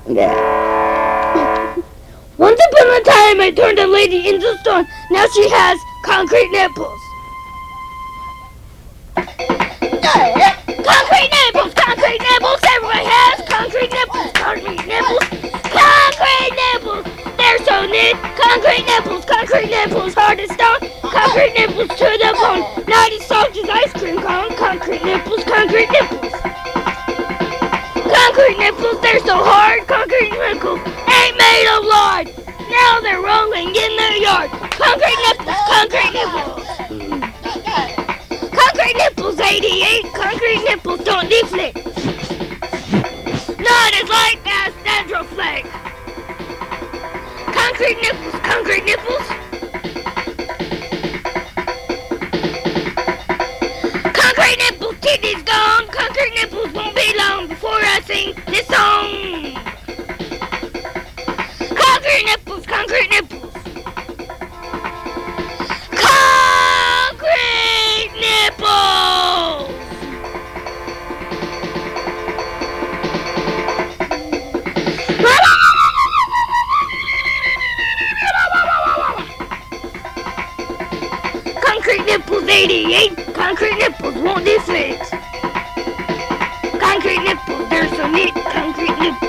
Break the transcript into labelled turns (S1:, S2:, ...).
S1: Once upon a time, I turned a lady into stone. Now she has concrete nipples. Concrete nipples! Concrete nipples! Everyone has concrete nipples! Concrete nipples! Concrete nipples! They're so neat! Concrete nipples! Concrete nipples! Hard as stone! Concrete nipples to the bone! Not as soft as ice cream cone! Concrete nipples! Concrete nipples! Concrete nipples! They're so hard! Concrete nipples ain't made of lard! Now they're rolling in their yard! Concrete nipples! Concrete nipples! Concrete nipples 88! Concrete nipples don't deflate! Not as light as Dendro flake! Concrete nipples! Concrete nipples! Concrete nipples! Titties gone! Concrete nipples won't be long before I sing this song! Concrete nipples! Concrete nipples! Concrete nipples! Concrete nipples 88! Concrete nipples won't deflate! Concrete nipples, they're so neat! Concrete nipples!